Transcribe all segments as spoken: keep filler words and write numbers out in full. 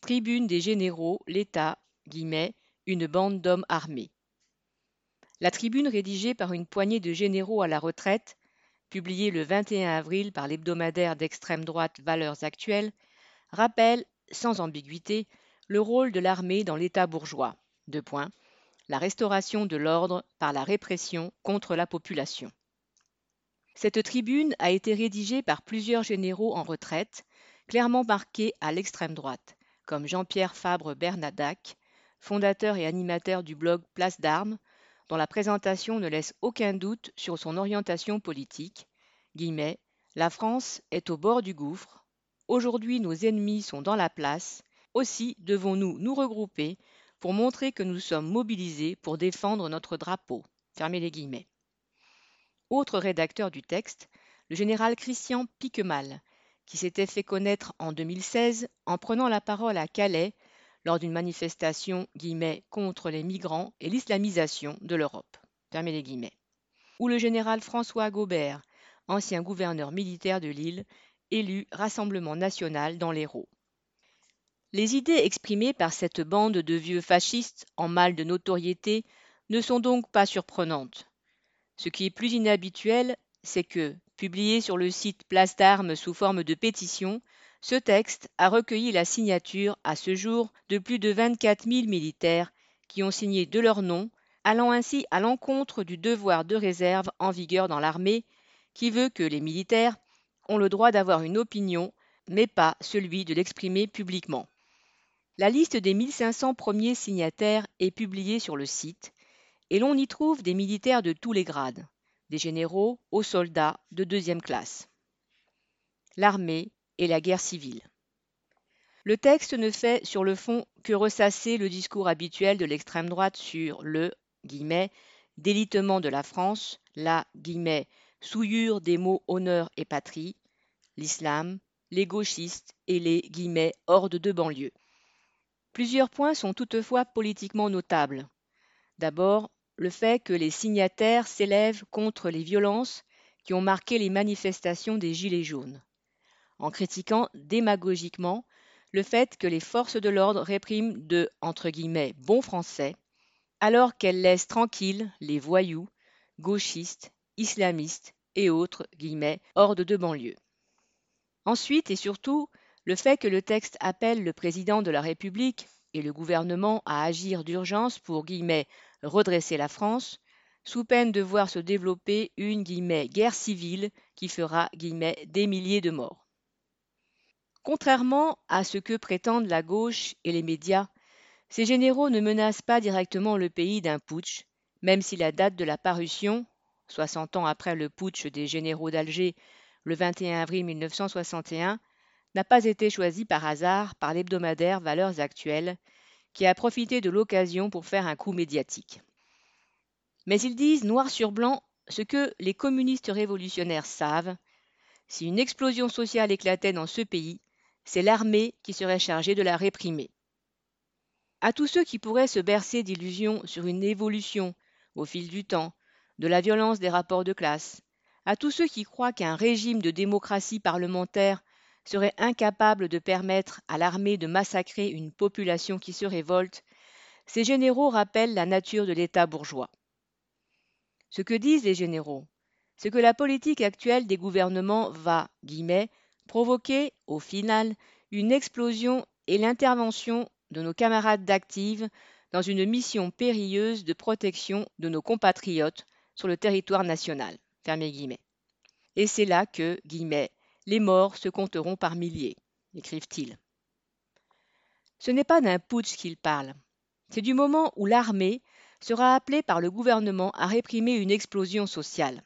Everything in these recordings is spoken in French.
Tribune des généraux, l'État, guillemets, une bande d'hommes armés. La tribune rédigée par une poignée de généraux à la retraite, publiée le vingt et un avril par l'hebdomadaire d'extrême droite Valeurs Actuelles, rappelle, sans ambiguïté, le rôle de l'armée dans l'État bourgeois. Deux points. La restauration de l'ordre par la répression contre la population. Cette tribune a été rédigée par plusieurs généraux en retraite, clairement marqués à l'extrême droite, comme Jean-Pierre Fabre-Bernadac, fondateur et animateur du blog Place d'Armes, dont la présentation ne laisse aucun doute sur son orientation politique. Guillemets, la France est au bord du gouffre. Aujourd'hui, nos ennemis sont dans la place. Aussi devons-nous nous regrouper pour montrer que nous sommes mobilisés pour défendre notre drapeau. Fermez les guillemets. Autre rédacteur du texte, le général Christian Piquemal, qui s'était fait connaître en deux mille seize en prenant la parole à Calais lors d'une manifestation guillemets, contre les migrants et l'islamisation de l'Europe. Fermez les guillemets. Ou le général François Gaubert, ancien gouverneur militaire de Lille, élu Rassemblement national dans l'Hérault. Les idées exprimées par cette bande de vieux fascistes en mal de notoriété ne sont donc pas surprenantes. Ce qui est plus inhabituel, c'est que, publié sur le site Place d'Armes sous forme de pétition, ce texte a recueilli la signature à ce jour de plus de vingt-quatre mille militaires qui ont signé de leur nom, allant ainsi à l'encontre du devoir de réserve en vigueur dans l'armée, qui veut que les militaires ont le droit d'avoir une opinion, mais pas celui de l'exprimer publiquement. La liste des mille cinq cents premiers signataires est publiée sur le site, et l'on y trouve des militaires de tous les grades, des généraux aux soldats de deuxième classe. L'armée et la guerre civile. Le texte ne fait sur le fond que ressasser le discours habituel de l'extrême droite sur le guillemets, délitement de la France, la guillemets, souillure des mots honneur et patrie, l'islam, les gauchistes et les guillemets, hordes de banlieue. Plusieurs points sont toutefois politiquement notables. D'abord, le fait que les signataires s'élèvent contre les violences qui ont marqué les manifestations des Gilets jaunes, en critiquant démagogiquement le fait que les forces de l'ordre répriment de entre guillemets bons français, alors qu'elles laissent tranquilles les voyous, gauchistes, islamistes et autres guillemets hordes de banlieue. Ensuite et surtout, le fait que le texte appelle le président de la République et le gouvernement à agir d'urgence pour guillemets redresser la France, sous peine de voir se développer une guillemets guerre civile qui fera guillemets des milliers de morts. Contrairement à ce que prétendent la gauche et les médias, ces généraux ne menacent pas directement le pays d'un putsch, même si la date de la parution, soixante ans après le putsch des généraux d'Alger, le vingt et un avril mille neuf cent soixante et un, n'a pas été choisie par hasard par l'hebdomadaire Valeurs Actuelles, qui a profité de l'occasion pour faire un coup médiatique. Mais ils disent noir sur blanc ce que les communistes révolutionnaires savent. Si une explosion sociale éclatait dans ce pays, c'est l'armée qui serait chargée de la réprimer. À tous ceux qui pourraient se bercer d'illusions sur une évolution, au fil du temps, de la violence des rapports de classe, à tous ceux qui croient qu'un régime de démocratie parlementaire serait incapable de permettre à l'armée de massacrer une population qui se révolte, ces généraux rappellent la nature de l'État bourgeois. Ce que disent les généraux, c'est que la politique actuelle des gouvernements va, guillemets, provoquer, au final, une explosion et l'intervention de nos camarades d'active dans une mission périlleuse de protection de nos compatriotes sur le territoire national. Fermez guillemets. Et c'est là que, guillemets, les morts se compteront par milliers, écrivent-ils. Ce n'est pas d'un putsch qu'ils parlent. C'est du moment où l'armée sera appelée par le gouvernement à réprimer une explosion sociale.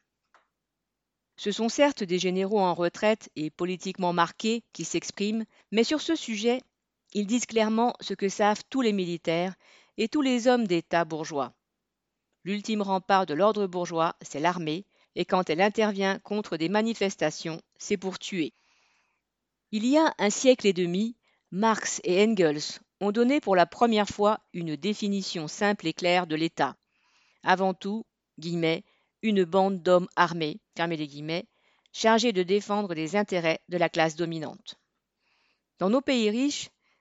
Ce sont certes des généraux en retraite et politiquement marqués qui s'expriment, mais sur ce sujet, ils disent clairement ce que savent tous les militaires et tous les hommes d'État bourgeois. L'ultime rempart de l'ordre bourgeois, c'est l'armée, et quand elle intervient contre des manifestations, c'est pour tuer. Il y a un siècle et demi, Marx et Engels ont donné pour la première fois une définition simple et claire de l'État. Avant tout, guillemets, une bande d'hommes armés, fermez les guillemets, chargés de défendre les intérêts de la classe dominante. Dans nos pays riches,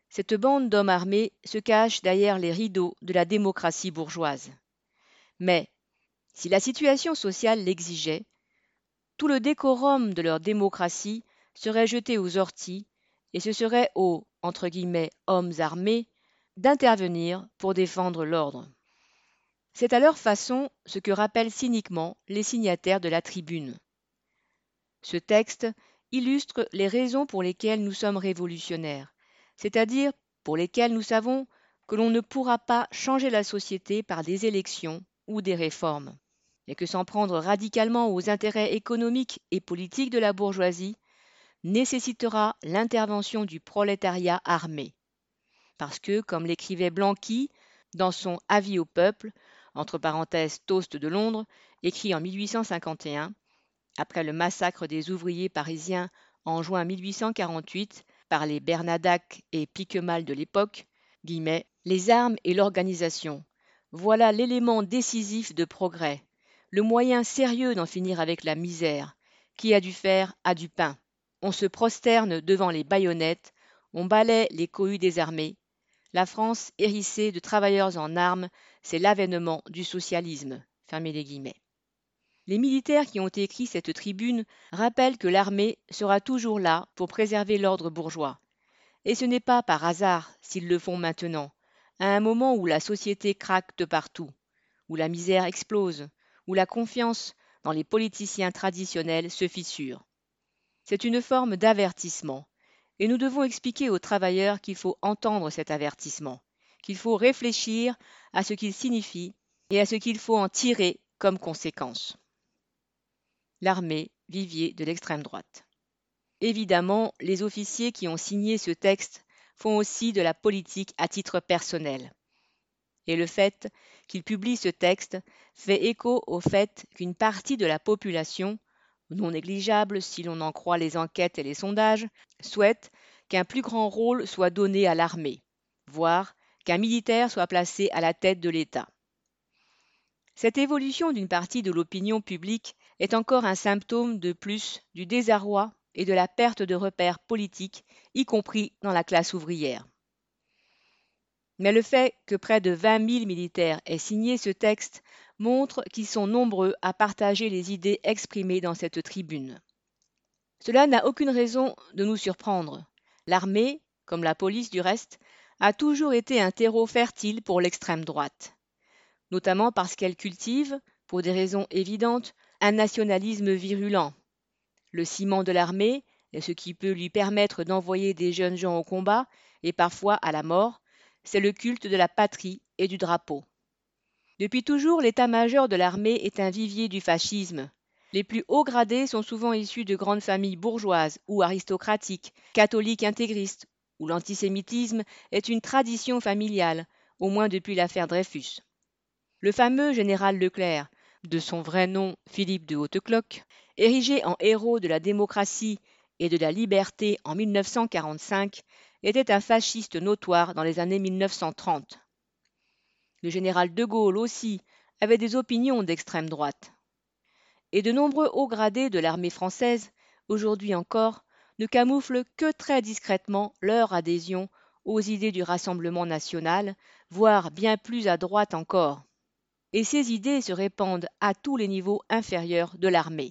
Cette bande d'hommes armés se cache derrière les rideaux de la démocratie bourgeoise. Mais, si la situation sociale l'exigeait, tout le décorum de leur démocratie serait jeté aux orties et ce serait aux entre guillemets, hommes armés d'intervenir pour défendre l'ordre. C'est à leur façon ce que rappellent cyniquement les signataires de la Tribune. Ce texte illustre les raisons pour lesquelles nous sommes révolutionnaires, c'est-à-dire pour lesquelles nous savons que l'on ne pourra pas changer la société par des élections ou des réformes, et que s'en prendre radicalement aux intérêts économiques et politiques de la bourgeoisie nécessitera l'intervention du prolétariat armé. Parce que, comme l'écrivait Blanqui dans son Avis au peuple, entre parenthèses Toast de Londres, écrit en mille huit cent cinquante et un, après le massacre des ouvriers parisiens en juin mille huit cent quarante-huit par les Bernadac et Piquemal de l'époque, guillemets, les armes et l'organisation, voilà l'élément décisif de progrès, le moyen sérieux d'en finir avec la misère. Qui a du fer a du pain. On se prosterne devant les baïonnettes, on balaie les cohues des armées. La France hérissée de travailleurs en armes, c'est l'avènement du socialisme. Fermez les guillemets. Les militaires qui ont écrit cette tribune rappellent que l'armée sera toujours là pour préserver l'ordre bourgeois. Et ce n'est pas par hasard s'ils le font maintenant, à un moment où la société craque de partout, où la misère explose, où la confiance dans les politiciens traditionnels se fissure. C'est une forme d'avertissement, et nous devons expliquer aux travailleurs qu'il faut entendre cet avertissement, qu'il faut réfléchir à ce qu'il signifie et à ce qu'il faut en tirer comme conséquence. L'armée, vivier de l'extrême droite. Évidemment, les officiers qui ont signé ce texte font aussi de la politique à titre personnel. Et le fait qu'ils publient ce texte fait écho au fait qu'une partie de la population, non négligeable si l'on en croit les enquêtes et les sondages, souhaite qu'un plus grand rôle soit donné à l'armée, voire qu'un militaire soit placé à la tête de l'État. Cette évolution d'une partie de l'opinion publique est encore un symptôme de plus du désarroi et de la perte de repères politiques, y compris dans la classe ouvrière. Mais le fait que près de vingt mille militaires aient signé ce texte montre qu'ils sont nombreux à partager les idées exprimées dans cette tribune. Cela n'a aucune raison de nous surprendre. L'armée, comme la police du reste, a toujours été un terreau fertile pour l'extrême droite, notamment parce qu'elle cultive, pour des raisons évidentes, un nationalisme virulent. Le ciment de l'armée est ce qui peut lui permettre d'envoyer des jeunes gens au combat et parfois à la mort, c'est le culte de la patrie et du drapeau. Depuis toujours, l'état-major de l'armée est un vivier du fascisme. Les plus hauts gradés sont souvent issus de grandes familles bourgeoises ou aristocratiques, catholiques intégristes, où l'antisémitisme est une tradition familiale, au moins depuis l'affaire Dreyfus. Le fameux général Leclerc, de son vrai nom Philippe de Hautecloque, érigé en héros de la démocratie et de la liberté en mille neuf cent quarante-cinq, était un fasciste notoire dans les années mille neuf cent trente. Le général de Gaulle aussi avait des opinions d'extrême droite. Et de nombreux hauts gradés de l'armée française, aujourd'hui encore, ne camouflent que très discrètement leur adhésion aux idées du Rassemblement national, voire bien plus à droite encore. Et ces idées se répandent à tous les niveaux inférieurs de l'armée.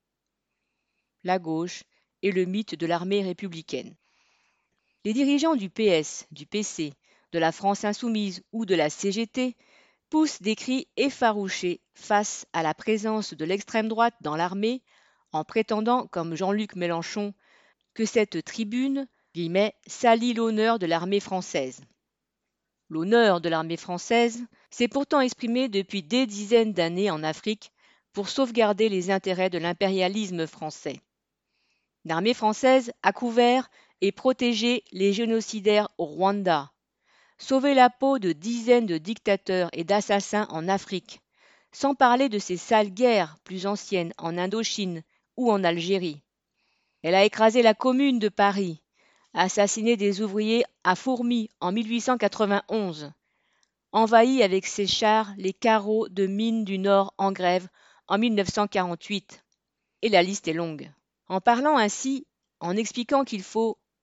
La gauche et le mythe de l'armée républicaine. Les dirigeants du P S, du P C, de la France insoumise ou de la C G T poussent des cris effarouchés face à la présence de l'extrême droite dans l'armée en prétendant, comme Jean-Luc Mélenchon, que cette tribune guillemets, salit l'honneur de l'armée française. L'honneur de l'armée française s'est pourtant exprimé depuis des dizaines d'années en Afrique pour sauvegarder les intérêts de l'impérialisme français. L'armée française a couvert et protégé les génocidaires au Rwanda, sauvé la peau de dizaines de dictateurs et d'assassins en Afrique, sans parler de ces sales guerres plus anciennes en Indochine ou en Algérie. Elle a écrasé la Commune de Paris, assassiné des ouvriers à Fourmi en mille huit cent quatre-vingt-onze, envahi avec ses chars les carreaux de mines du Nord en grève en mille neuf cent quarante-huit. Et la liste est longue. En parlant ainsi, en expliquant qu'il faut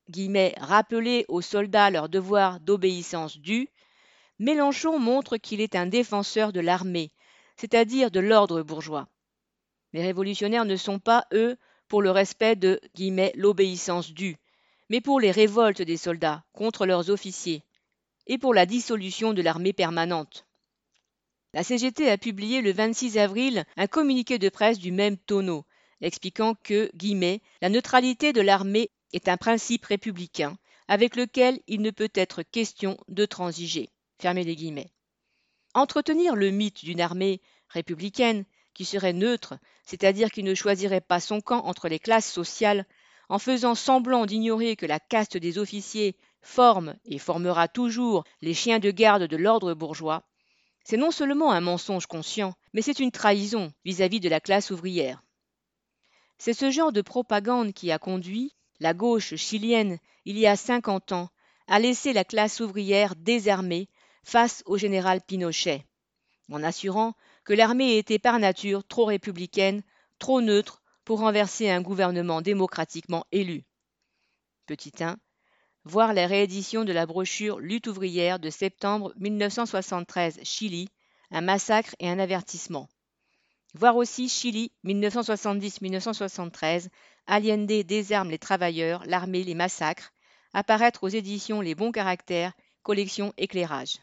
guillemets, rappeler aux soldats leur devoir d'obéissance due, Mélenchon montre qu'il est un défenseur de l'armée, c'est-à-dire de l'ordre bourgeois. Les révolutionnaires ne sont pas, eux, pour le respect de guillemets, l'obéissance due, mais pour les révoltes des soldats contre leurs officiers et pour la dissolution de l'armée permanente. La C G T a publié le vingt-six avril un communiqué de presse du même tonneau, expliquant que, guillemets, la neutralité de l'armée est un principe républicain avec lequel il ne peut être question de transiger. Fermez les guillemets. Entretenir le mythe d'une armée républicaine qui serait neutre, c'est-à-dire qui ne choisirait pas son camp entre les classes sociales, en faisant semblant d'ignorer que la caste des officiers forme et formera toujours les chiens de garde de l'ordre bourgeois, c'est non seulement un mensonge conscient, mais c'est une trahison vis-à-vis de la classe ouvrière. C'est ce genre de propagande qui a conduit la gauche chilienne, il y a cinquante ans, à laisser la classe ouvrière désarmée face au général Pinochet, en assurant que l'armée était par nature trop républicaine, trop neutre pour renverser un gouvernement démocratiquement élu. Petit un. Voir la réédition de la brochure Lutte ouvrière de septembre mille neuf cent soixante-treize Chili, un massacre et un avertissement. Voir aussi Chili mille neuf cent soixante-dix à mille neuf cent soixante-treize, Allende désarme les travailleurs, l'armée les massacres, apparaître aux éditions Les Bons Caractères, collection Éclairage.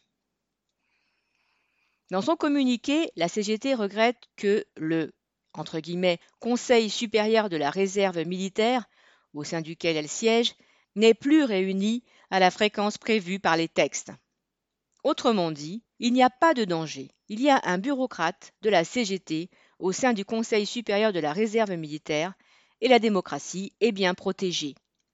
Dans son communiqué, la C G T regrette que le entre guillemets, Conseil supérieur de la réserve militaire, au sein duquel elle siège, n'est plus réuni à la fréquence prévue par les textes. Autrement dit, il n'y a pas de danger. Il y a un bureaucrate de la C G T au sein du Conseil supérieur de la réserve militaire et la démocratie est bien protégée.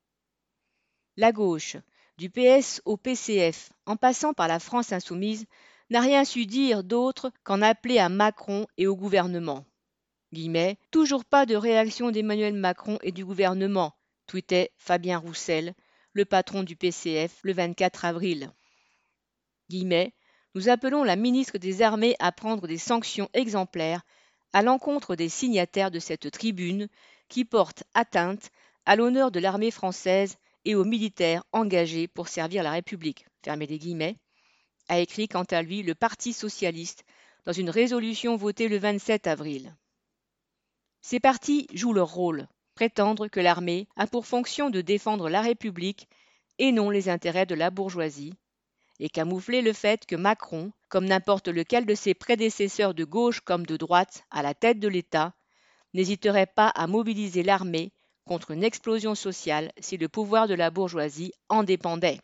La gauche, du P S au P C F, en passant par la France insoumise, n'a rien su dire d'autre qu'en appeler à Macron et au gouvernement. Guillemets, toujours pas de réaction d'Emmanuel Macron et du gouvernement, tweetait Fabien Roussel, le patron du P C F, le vingt-quatre avril. Guillemets, nous appelons la ministre des Armées à prendre des sanctions exemplaires à l'encontre des signataires de cette tribune qui porte atteinte à l'honneur de l'armée française et aux militaires engagés pour servir la République. Fermez les guillemets, a écrit quant à lui le Parti socialiste dans une résolution votée le vingt-sept avril. Ces partis jouent leur rôle, prétendre que l'armée a pour fonction de défendre la République et non les intérêts de la bourgeoisie, et camoufler le fait que Macron, comme n'importe lequel de ses prédécesseurs de gauche comme de droite à la tête de l'État, n'hésiterait pas à mobiliser l'armée contre une explosion sociale si le pouvoir de la bourgeoisie en dépendait.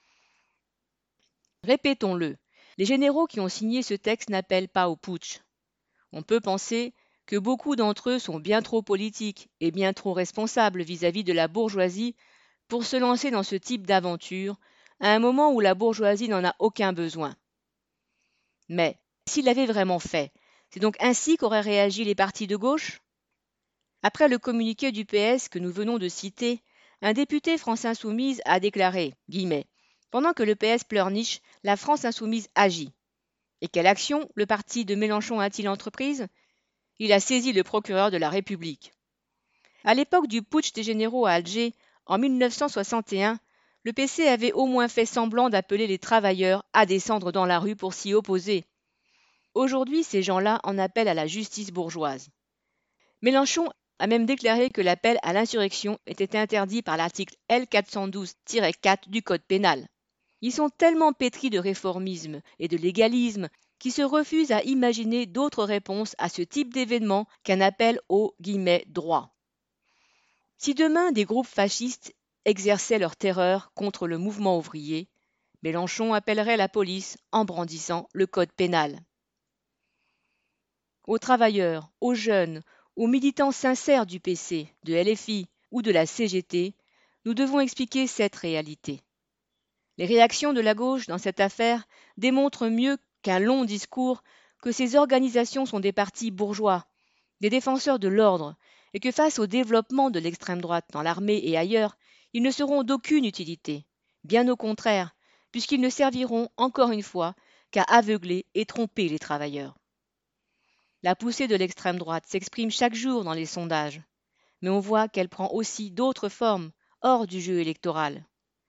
Répétons-le, les généraux qui ont signé ce texte n'appellent pas au putsch. On peut penser que beaucoup d'entre eux sont bien trop politiques et bien trop responsables vis-à-vis de la bourgeoisie pour se lancer dans ce type d'aventure à un moment où la bourgeoisie n'en a aucun besoin. Mais s'il l'avait vraiment fait, c'est donc ainsi qu'auraient réagi les partis de gauche ? Après le communiqué du P S que nous venons de citer, un député France Insoumise a déclaré, guillemets, « Pendant que le P S pleurniche, la France Insoumise agit. Et quelle action le parti de Mélenchon a-t-il entreprise ? Il a saisi le procureur de la République. » À l'époque du putsch des généraux à Alger, en mille neuf cent soixante et un, le P C avait au moins fait semblant d'appeler les travailleurs à descendre dans la rue pour s'y opposer. Aujourd'hui, ces gens-là en appellent à la justice bourgeoise. Mélenchon a même déclaré que l'appel à l'insurrection était interdit par l'article L quatre cent douze tiret quatre du Code pénal. Ils sont tellement pétris de réformisme et de légalisme qu'ils se refusent à imaginer d'autres réponses à ce type d'événement qu'un appel au guillemets droit. Si demain des groupes fascistes exerçaient leur terreur contre le mouvement ouvrier, Mélenchon appellerait la police en brandissant le Code pénal. Aux travailleurs, aux jeunes, aux militants sincères du P C, de L F I ou de la C G T, nous devons expliquer cette réalité. Les réactions de la gauche dans cette affaire démontrent mieux qu'un long discours que ces organisations sont des partis bourgeois, des défenseurs de l'ordre, et que face au développement de l'extrême droite dans l'armée et ailleurs, ils ne seront d'aucune utilité, bien au contraire, puisqu'ils ne serviront encore une fois qu'à aveugler et tromper les travailleurs. La poussée de l'extrême droite s'exprime chaque jour dans les sondages, mais on voit qu'elle prend aussi d'autres formes hors du jeu électoral.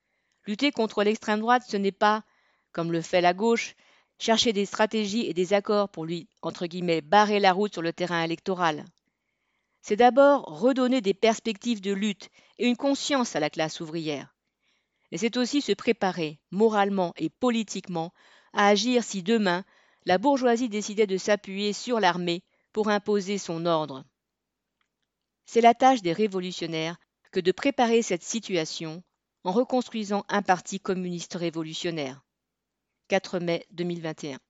Lutter contre l'extrême droite, ce n'est pas, comme le fait la gauche, chercher des stratégies et des accords pour lui, entre guillemets, barrer la route sur le terrain électoral. C'est d'abord redonner des perspectives de lutte et une conscience à la classe ouvrière. Et c'est aussi se préparer, moralement et politiquement, à agir si demain, la bourgeoisie décidait de s'appuyer sur l'armée pour imposer son ordre. C'est la tâche des révolutionnaires que de préparer cette situation en reconstruisant un parti communiste révolutionnaire. quatre mai deux mille vingt et un.